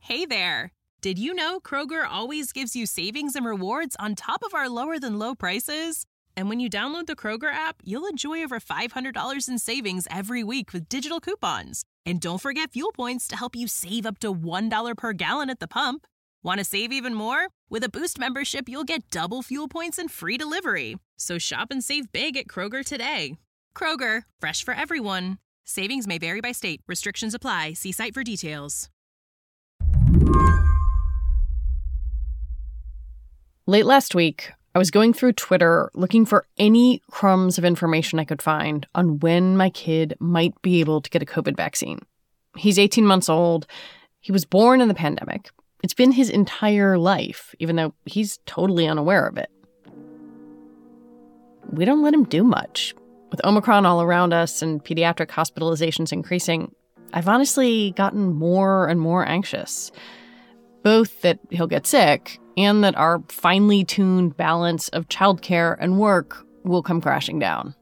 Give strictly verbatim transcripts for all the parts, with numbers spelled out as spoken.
Hey there! Did you know Kroger always gives you savings and rewards on top of our lower-than-low prices? And when you download the Kroger app, you'll enjoy over five hundred dollars in savings every week with digital coupons. And don't forget fuel points to help you save up to one dollar per gallon at the pump. Want to save even more? With a Boost membership, you'll get double fuel points and free delivery. So shop and save big at Kroger today. Kroger, fresh for everyone. Savings may vary by state. Restrictions apply. See site for details. Late last week, I was going through Twitter looking for any crumbs of information I could find on when my kid might be able to get a COVID vaccine. He's eighteen months old. He was born in the pandemic. It's been his entire life, even though he's totally unaware of it. We don't let him do much. With Omicron all around us and pediatric hospitalizations increasing, I've honestly gotten more and more anxious. Both that he'll get sick and that our finely tuned balance of childcare and work will come crashing down.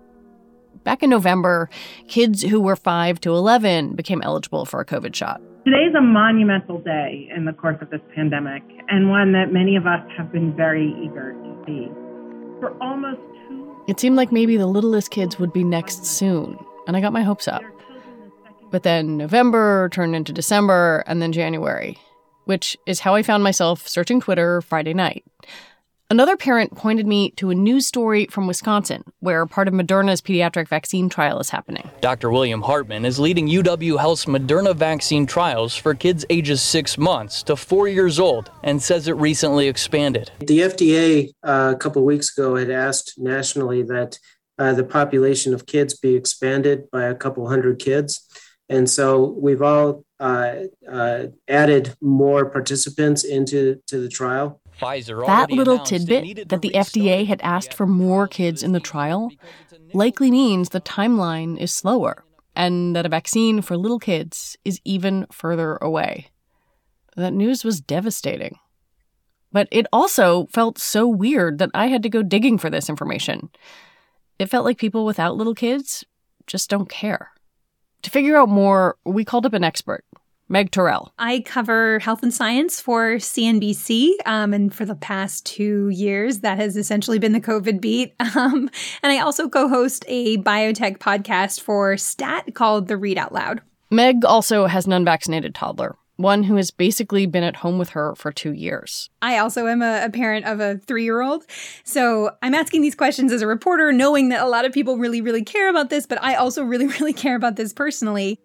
Back in November, kids who were five to eleven became eligible for a COVID shot. Today's a monumental day in the course of this pandemic, and one that many of us have been very eager to see. For almost two... It seemed like maybe the littlest kids would be next soon, and I got my hopes up. But then November turned into December, and then January, which is how I found myself searching Twitter Friday night. Another parent pointed me to a news story from Wisconsin, where part of Moderna's pediatric vaccine trial is happening. Doctor William Hartman is leading U W Health's Moderna vaccine trials for kids ages six months to four years old and says it recently expanded. The F D A uh, a couple of weeks ago had asked nationally that uh, the population of kids be expanded by a couple hundred kids. And so we've all uh, uh, added more participants into to the trial. Pfizer that little tidbit that the F D A had asked for more kids in the trial likely means the timeline is slower and that a vaccine for little kids is even further away. That news was devastating. But it also felt so weird that I had to go digging for this information. It felt like people without little kids just don't care. To figure out more, we called up an expert, Meg Terrell. I cover health and science for C N B C, um, and for the past two years, that has essentially been the COVID beat. Um, and I also co-host a biotech podcast for Stat called The Read Out Loud. Meg also has an unvaccinated toddler, one who has basically been at home with her for two years. I also am a, a parent of a three-year-old. So I'm asking these questions as a reporter, knowing that a lot of people really, really care about this, but I also really, really care about this personally.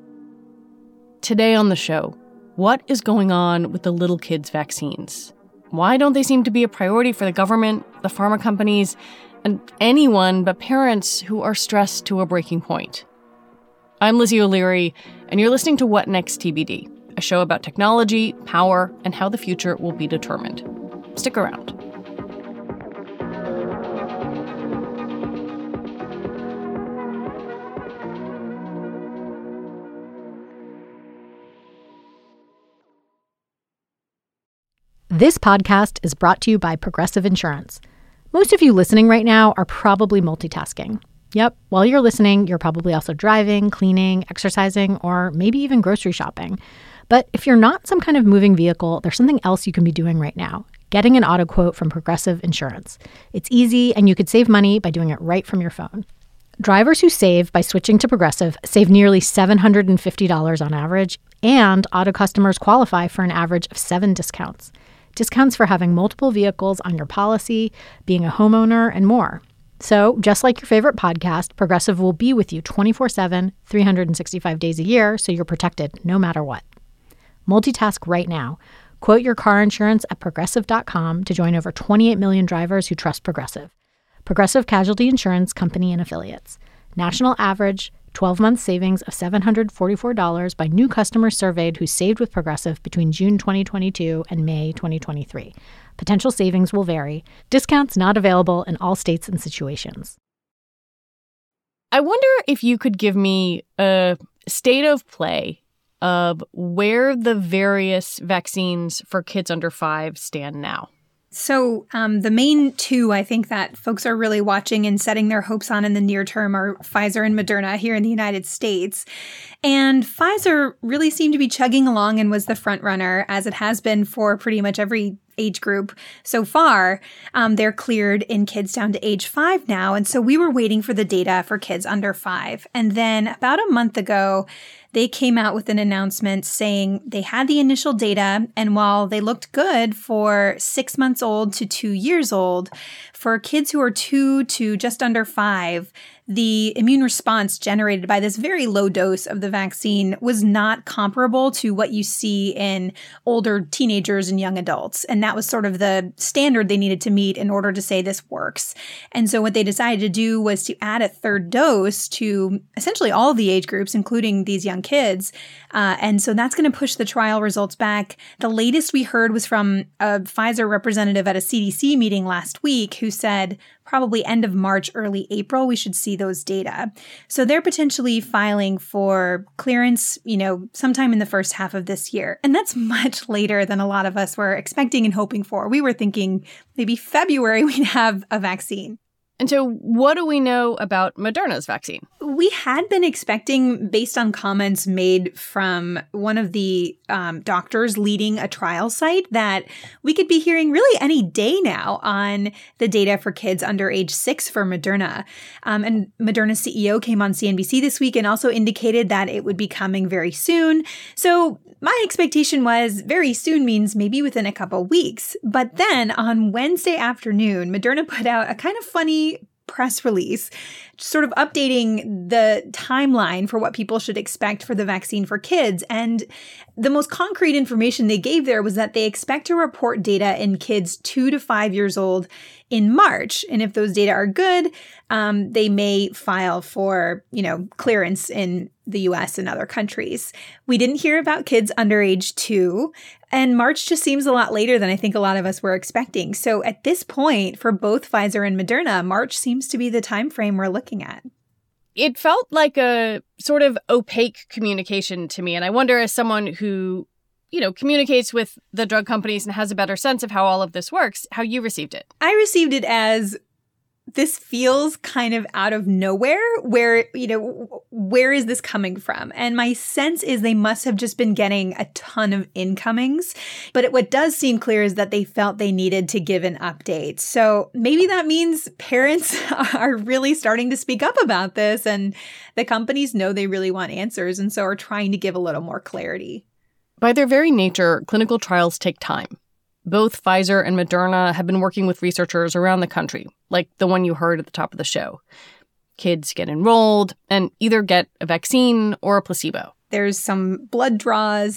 Today on the show, what is going on with the little kids' vaccines? Why don't they seem to be a priority for the government, the pharma companies, and anyone but parents who are stressed to a breaking point? I'm Lizzie O'Leary, and you're listening to What Next T B D, a show about technology, power, and how the future will be determined. Stick around. This podcast is brought to you by Progressive Insurance. Most of you listening right now are probably multitasking. Yep, while you're listening, you're probably also driving, cleaning, exercising, or maybe even grocery shopping. But if you're not some kind of moving vehicle, there's something else you can be doing right now. Getting an auto quote from Progressive Insurance. It's easy, and you could save money by doing it right from your phone. Drivers who save by switching to Progressive save nearly seven hundred fifty dollars on average, and auto customers qualify for an average of seven discounts. Discounts for having multiple vehicles on your policy, being a homeowner, and more. So, just like your favorite podcast, Progressive will be with you twenty-four seven, three hundred sixty-five days a year, so you're protected no matter what. Multitask right now. Quote your car insurance at Progressive dot com to join over twenty-eight million drivers who trust Progressive. Progressive Casualty Insurance Company and Affiliates. National average twelve-month savings of seven hundred forty-four dollars by new customers surveyed who saved with Progressive between June twenty twenty-two and May twenty twenty-three. Potential savings will vary. Discounts not available in all states and situations. I wonder if you could give me a state of play of where the various vaccines for kids under five stand now. So um, the main two, I think, that folks are really watching and setting their hopes on in the near term are Pfizer and Moderna here in the United States. And Pfizer really seemed to be chugging along and was the front runner, as it has been for pretty much every age group so far. Um, they're cleared in kids down to age five now. And so we were waiting for the data for kids under five. And then about a month ago, they came out with an announcement saying they had the initial data, and while they looked good for six months old to two years old, for kids who are two to just under five, the immune response generated by this very low dose of the vaccine was not comparable to what you see in older teenagers and young adults. And that was sort of the standard they needed to meet in order to say this works. And so what they decided to do was to add a third dose to essentially all of the age groups, including these young kids. Uh, and so that's going to push the trial results back. The latest we heard was from a Pfizer representative at a C D C meeting last week who said probably end of March, early April, we should see those data. So they're potentially filing for clearance, you know, sometime in the first half of this year. And that's much later than a lot of us were expecting and hoping for. We were thinking maybe February we'd have a vaccine. And so what do we know about Moderna's vaccine? We had been expecting, based on comments made from one of the um, doctors leading a trial site, that we could be hearing really any day now on the data for kids under age six for Moderna. Um, and Moderna's C E O came on C N B C this week and also indicated that it would be coming very soon. So my expectation was very soon means maybe within a couple weeks. But then on Wednesday afternoon, Moderna put out a kind of funny press release, sort of updating the timeline for what people should expect for the vaccine for kids. And the most concrete information they gave there was that they expect to report data in kids two to five years old in March. And if those data are good, um, they may file for, you know, clearance in the U S and other countries. We didn't hear about kids under age two, and March just seems a lot later than I think a lot of us were expecting. So at this point, for both Pfizer and Moderna, March seems to be the time frame we're looking at. It felt like a sort of opaque communication to me. And I wonder, as someone who, you know, communicates with the drug companies and has a better sense of how all of this works, how you received it. I received it as, this feels kind of out of nowhere. Where, you know, where is this coming from? And my sense is they must have just been getting a ton of incomings. But it, what does seem clear is that they felt they needed to give an update. So maybe that means parents are really starting to speak up about this, and the companies know they really want answers and so are trying to give a little more clarity. By their very nature, clinical trials take time. Both Pfizer and Moderna have been working with researchers around the country, like the one you heard at the top of the show. Kids get enrolled and either get a vaccine or a placebo. There's some blood draws.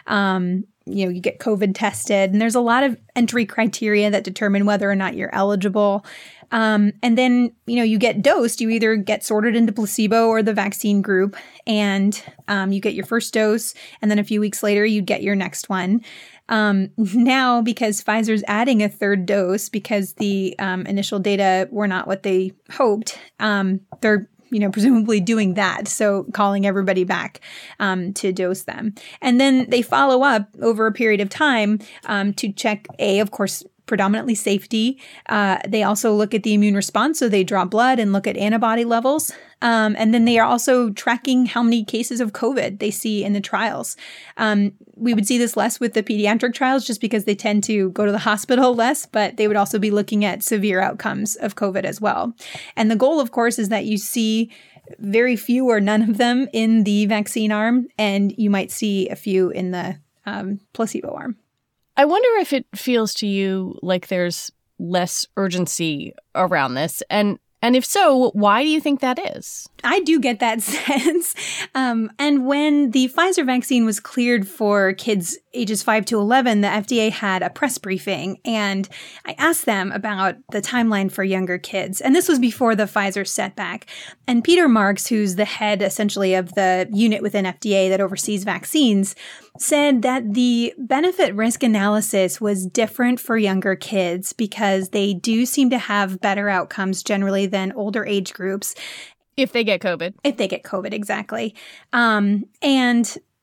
Um, you know, you get COVID tested, and there's a lot of entry criteria that determine whether or not you're eligible. Um, and then, you know, you get dosed. You either get sorted into placebo or the vaccine group, and um, you get your first dose, and then a few weeks later, you get your next one. Um, now, because Pfizer's adding a third dose because the um, initial data were not what they hoped, um, they're you know, presumably doing that. So calling everybody back um, to dose them. And then they follow up over a period of time um, to check, A, of course, predominantly safety. Uh, they also look at the immune response. So they draw blood and look at antibody levels. Um, and then they are also tracking how many cases of COVID they see in the trials. Um, we would see this less with the pediatric trials just because they tend to go to the hospital less, but they would also be looking at severe outcomes of COVID as well. And the goal, of course, is that you see very few or none of them in the vaccine arm, and you might see a few in the um, placebo arm. I wonder if it feels to you like there's less urgency around this. And and if so, why do you think that is? I do get that sense. Um, and when the Pfizer vaccine was cleared for kids ages five to eleven, the F D A had a press briefing, and I asked them about the timeline for younger kids. And this was before the Pfizer setback. And Peter Marks, who's the head essentially of the unit within F D A that oversees vaccines, said that the benefit risk analysis was different for younger kids because they do seem to have better outcomes generally than older age groups. If they get COVID. If they get COVID, exactly. Um, and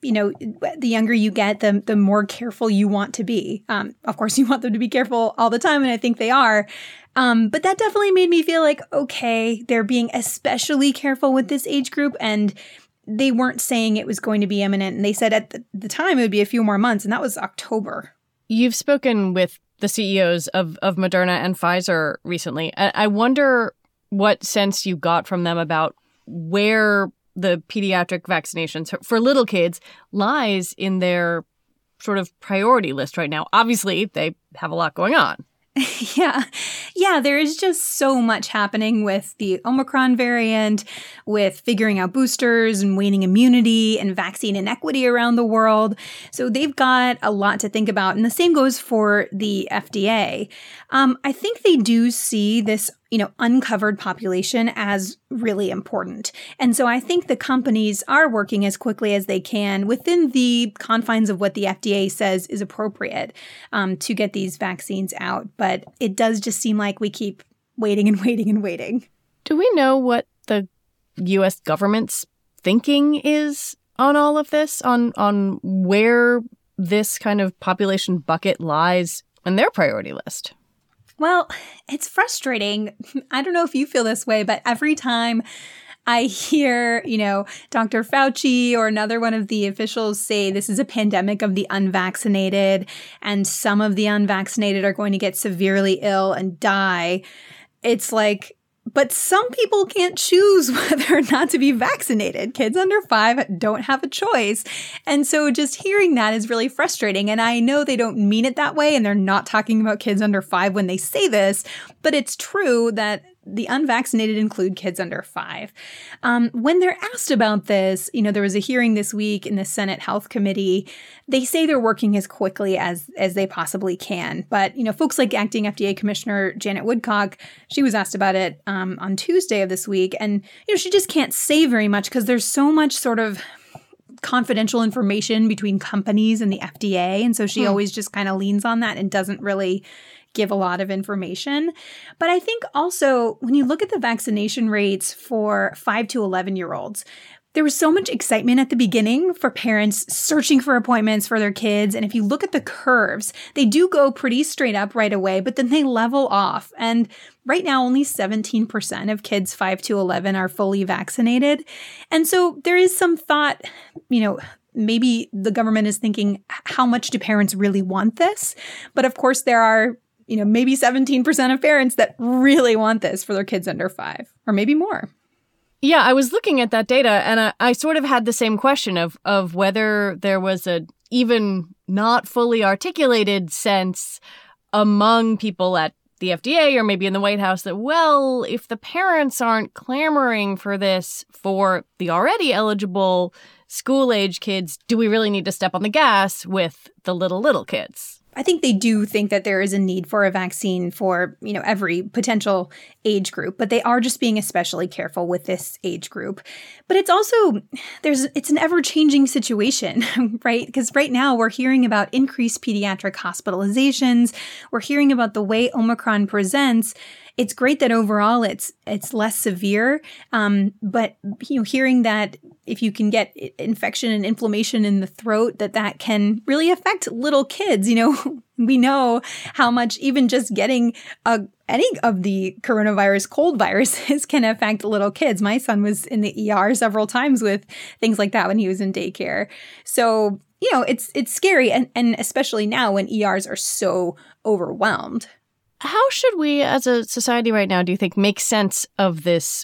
you know, the younger you get, the the more careful you want to be. Um, of course, you want them to be careful all the time, and I think they are. Um, but that definitely made me feel like, okay, they're being especially careful with this age group, and they weren't saying it was going to be imminent. And they said at the, the time it would be a few more months, and that was October. You've spoken with the C E Os of, of Moderna and Pfizer recently. I, I wonder what sense you got from them about where the pediatric vaccinations for little kids lies in their sort of priority list right now. Obviously, they have a lot going on. Yeah. Yeah, there is just so much happening with the Omicron variant, with figuring out boosters and waning immunity and vaccine inequity around the world. So they've got a lot to think about. And the same goes for the F D A. Um, I think they do see this, you know, uncovered population as really important. And so I think the companies are working as quickly as they can within the confines of what the F D A says is appropriate um, to get these vaccines out. But it does just seem like we keep waiting and waiting and waiting. Do we know what the U S government's thinking is on all of this, on on where this kind of population bucket lies in their priority list? Well, it's frustrating. I don't know if you feel this way, but every time I hear, you know, Doctor Fauci or another one of the officials say this is a pandemic of the unvaccinated and some of the unvaccinated are going to get severely ill and die, it's like, but some people can't choose whether or not to be vaccinated. Kids under five don't have a choice. And so just hearing that is really frustrating. And I know they don't mean it that way, and they're not talking about kids under five when they say this, but it's true that the unvaccinated include kids under five. Um, when they're asked about this, you know, there was a hearing this week in the Senate Health Committee. They say they're working as quickly as as they possibly can. But, you know, folks like Acting F D A Commissioner Janet Woodcock, she was asked about it um, on Tuesday of this week. And, you know, she just can't say very much because there's so much sort of confidential information between companies and the F D A. And so she hmm. always just kind of leans on that and doesn't really give a lot of information. But I think also when you look at the vaccination rates for five to eleven year olds, there was so much excitement at the beginning for parents searching for appointments for their kids. And if you look at the curves, they do go pretty straight up right away, but then they level off. And right now, only seventeen percent of kids five to eleven are fully vaccinated. And so there is some thought, you know, maybe the government is thinking, how much do parents really want this? But of course, there are you know, maybe seventeen percent of parents that really want this for their kids under five, or maybe more. Yeah, I was looking at that data, and I, I sort of had the same question of of whether there was a even not fully articulated sense among people at the F D A or maybe in the White House that, well, if the parents aren't clamoring for this for the already eligible school-age kids, do we really need to step on the gas with the little, little kids? I think they do think that there is a need for a vaccine for, you know, every potential age group, but they are just being especially careful with this age group. But it's also, there's, it's an ever-changing situation, right? Because right now we're hearing about increased pediatric hospitalizations. We're hearing about the way Omicron presents. It's great that overall it's it's less severe, um, but you know, hearing that if you can get infection and inflammation in the throat, that that can really affect little kids. You know, we know how much even just getting a, any of the coronavirus cold viruses can affect little kids. My son was in the E R several times with things like that when he was in daycare. So, you know, it's it's scary, and, and especially now when E Rs are so overwhelmed. How should we, as a society right now, do you think, make sense of this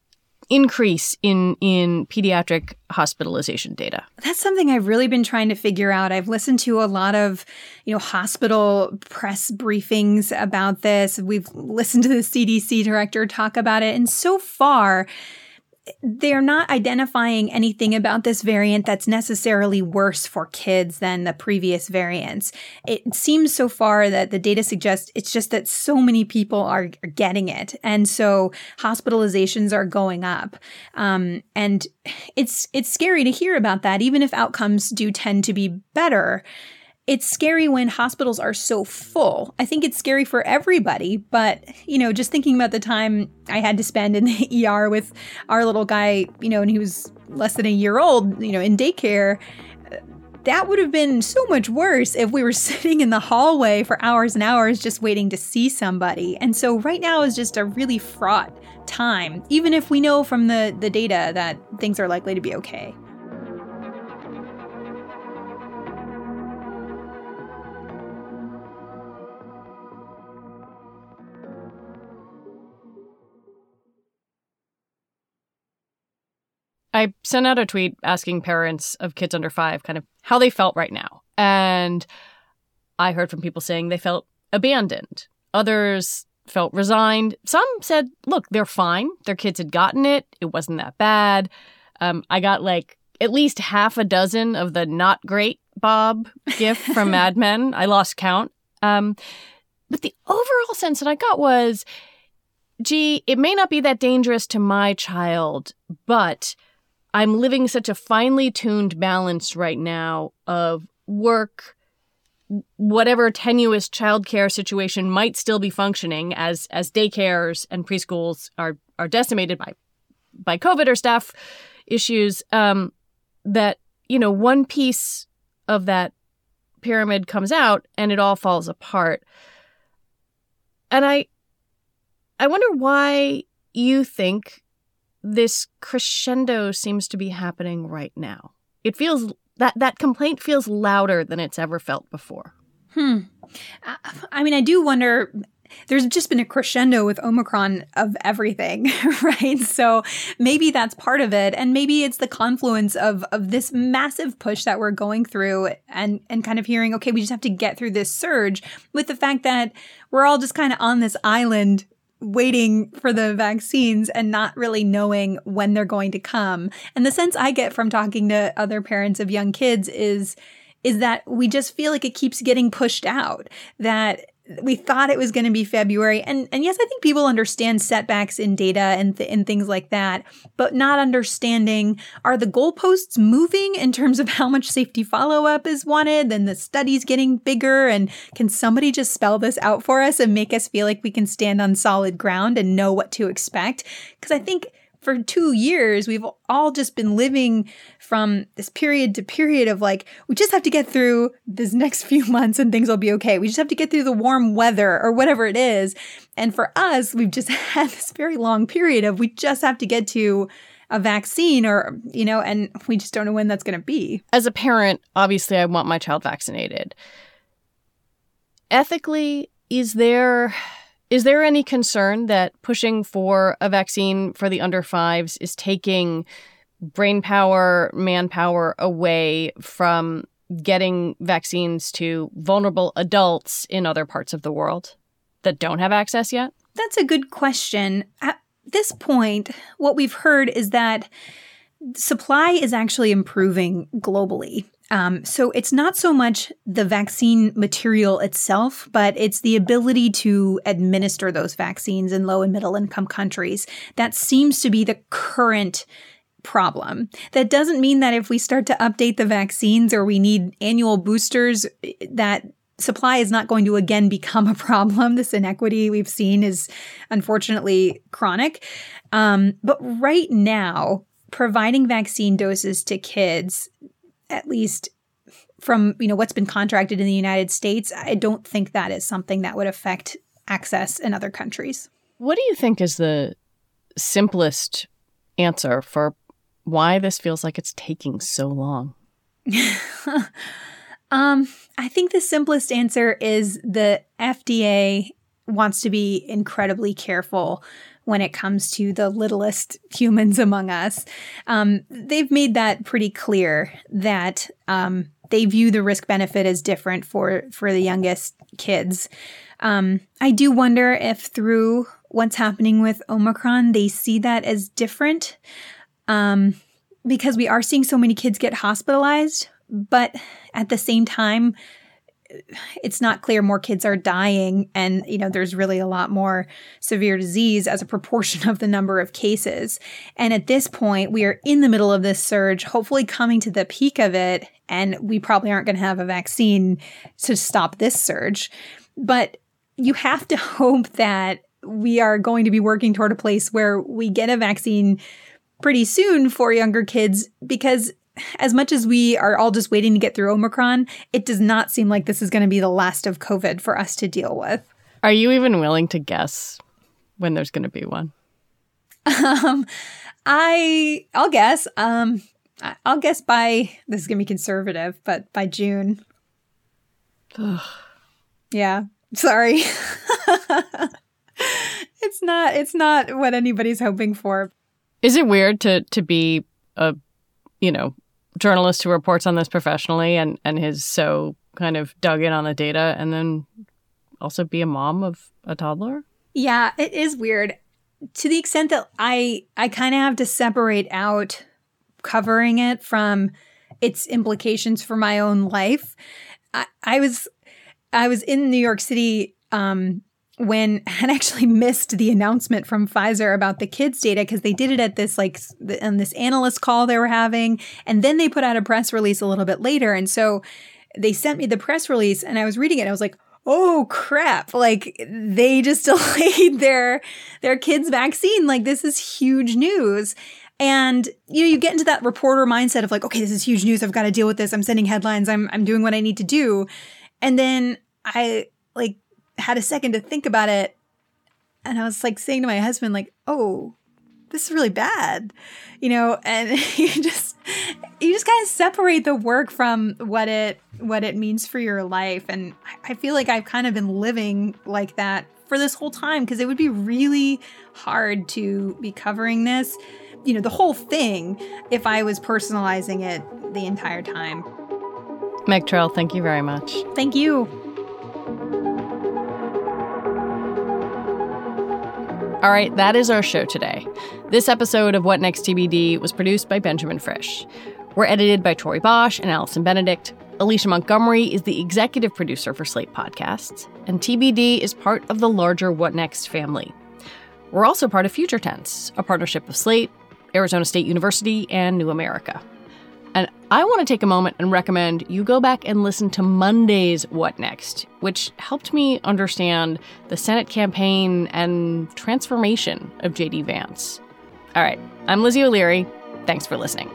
increase in in pediatric hospitalization data? That's something I've really been trying to figure out. I've listened to a lot of, you know, hospital press briefings about this. We've listened to the C D C director talk about it. And so far, they're not identifying anything about this variant that's necessarily worse for kids than the previous variants. It seems so far that the data suggests it's just that so many people are getting it. And so hospitalizations are going up. Um, and it's it's scary to hear about that, even if outcomes do tend to be better. It's scary when hospitals are so full. I think it's scary for everybody, but, you know, just thinking about the time I had to spend in the E R with our little guy, you know, and he was less than a year old, you know, in daycare, that would have been so much worse if we were sitting in the hallway for hours and hours just waiting to see somebody. And so right now is just a really fraught time, even if we know from the, the data that things are likely to be okay. I sent out a tweet asking parents of kids under five kind of how they felt right now. And I heard from people saying they felt abandoned. Others felt resigned. Some said, look, they're fine. Their kids had gotten it. It wasn't that bad. Um, I got like at least half a dozen of the not great Bob gif from Mad Men. I lost count. Um, but the overall sense that I got was, gee, it may not be that dangerous to my child, but I'm living such a finely tuned balance right now of work, whatever tenuous childcare situation might still be functioning as as daycares and preschools are are decimated by by COVID or staff issues, um, that, you know, one piece of that pyramid comes out and it all falls apart. And I I wonder why you think this crescendo seems to be happening right now. It feels that that complaint feels louder than it's ever felt before. Hmm. I mean, I do wonder. There's just been a crescendo with Omicron of everything, right? So maybe that's part of it. And maybe it's the confluence of of this massive push that we're going through and, and kind of hearing, okay, we just have to get through this surge, with the fact that we're all just kind of on this island waiting for the vaccines and not really knowing when they're going to come. And the sense I get from talking to other parents of young kids is, is that we just feel like it keeps getting pushed out, that we thought it was going to be February. And and yes, I think people understand setbacks in data and, th- and things like that, but not understanding, are the goalposts moving in terms of how much safety follow-up is wanted? Then the study's getting bigger. And can somebody just spell this out for us and make us feel like we can stand on solid ground and know what to expect? Because I think for two years, we've all just been living from this period to period of like, we just have to get through this next few months and things will be okay. We just have to get through the warm weather or whatever it is. And for us, we've just had this very long period of we just have to get to a vaccine or, you know, and we just don't know when that's going to be. As a parent, obviously, I want my child vaccinated. Ethically, is there... Is there any concern that pushing for a vaccine for the under fives is taking brain power, manpower away from getting vaccines to vulnerable adults in other parts of the world that don't have access yet? That's a good question. At this point, what we've heard is that supply is actually improving globally. Um, so it's not so much the vaccine material itself, but it's the ability to administer those vaccines in low and middle income countries. That seems to be the current problem. That doesn't mean that if we start to update the vaccines or we need annual boosters, that supply is not going to again become a problem. This inequity we've seen is unfortunately chronic. Um, but right now, providing vaccine doses to kids, at least from, you know, what's been contracted in the United States, I don't think that is something that would affect access in other countries. What do you think is the simplest answer for why this feels like it's taking so long? um, I think the simplest answer is the F D A wants to be incredibly careful when it comes to the littlest humans among us. Um, they've made that pretty clear that um, they view the risk-benefit as different for, for the youngest kids. Um, I do wonder if through what's happening with Omicron, they see that as different, um, because we are seeing so many kids get hospitalized, but at the same time, it's not clear more kids are dying, and you know there's really a lot more severe disease as a proportion of the number of cases. And at this point, we are in the middle of this surge, hopefully coming to the peak of it, and we probably aren't going to have a vaccine to stop this surge. But you have to hope that we are going to be working toward a place where we get a vaccine pretty soon for younger kids, because as much as we are all just waiting to get through Omicron, it does not seem like this is going to be the last of COVID for us to deal with. Are you even willing to guess when there's going to be one? Um, I, I'll guess. Um, I'll guess by, this is going to be conservative, but by June. Ugh. Yeah, sorry. It's not, it's not what anybody's hoping for. Is it weird to, to be a, you know, journalist who reports on this professionally and, and is so kind of dug in on the data and then also be a mom of a toddler? Yeah, it is weird to the extent that I, I kind of have to separate out covering it from its implications for my own life. I, I was, I was in New York City, um, when I had actually missed the announcement from Pfizer about the kids' data because they did it at this like on this analyst call they were having, and then they put out a press release a little bit later. And so they sent me the press release, and I was reading it. And I was like, "Oh crap! Like they just delayed their their kids' vaccine. Like this is huge news." And you know, you get into that reporter mindset of like, "Okay, this is huge news. I've got to deal with this. I'm sending headlines. I'm I'm doing what I need to do." And then I like. had a second to think about it. And I was like saying to my husband, like, oh, this is really bad, you know, and you just, you just kind of separate the work from what it, what it means for your life. And I feel like I've kind of been living like that for this whole time because it would be really hard to be covering this, you know, the whole thing if I was personalizing it the entire time. Meg Terrell, thank you very much. Thank you. All right, that is our show today. This episode of What Next T B D was produced by Benjamin Frisch. We're edited by Tori Bosch and Allison Benedict. Alicia Montgomery is the executive producer for Slate Podcasts, and T B D is part of the larger What Next family. We're also part of Future Tense, a partnership of Slate, Arizona State University, and New America. And I want to take a moment and recommend you go back and listen to Monday's What Next, which helped me understand the Senate campaign and transformation of J D Vance. All right, I'm Lizzie O'Leary. Thanks for listening.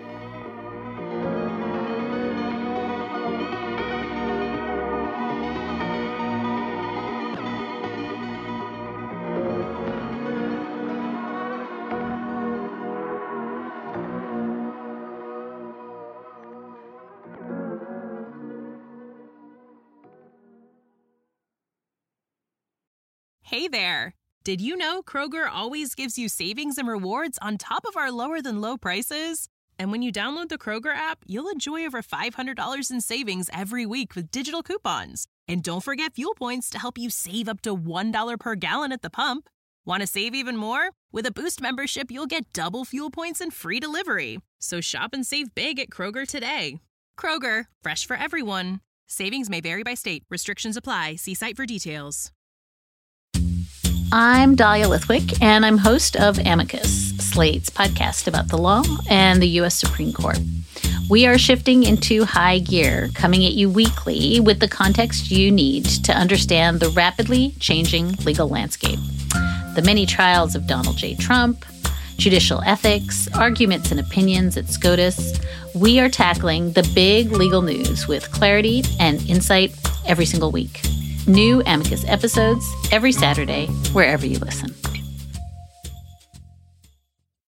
Hey there! Did you know Kroger always gives you savings and rewards on top of our lower-than-low prices? And when you download the Kroger app, you'll enjoy over five hundred dollars in savings every week with digital coupons. And don't forget fuel points to help you save up to one dollar per gallon at the pump. Want to save even more? With a Boost membership, you'll get double fuel points and free delivery. So shop and save big at Kroger today. Kroger, fresh for everyone. Savings may vary by state. Restrictions apply. See site for details. I'm Dahlia Lithwick, and I'm host of Amicus, Slate's podcast about the law and the U S Supreme Court. We are shifting into high gear, coming at you weekly with the context you need to understand the rapidly changing legal landscape. The many trials of Donald J. Trump, judicial ethics, arguments and opinions at SCOTUS. We are tackling the big legal news with clarity and insight every single week. New Amicus episodes every Saturday, wherever you listen.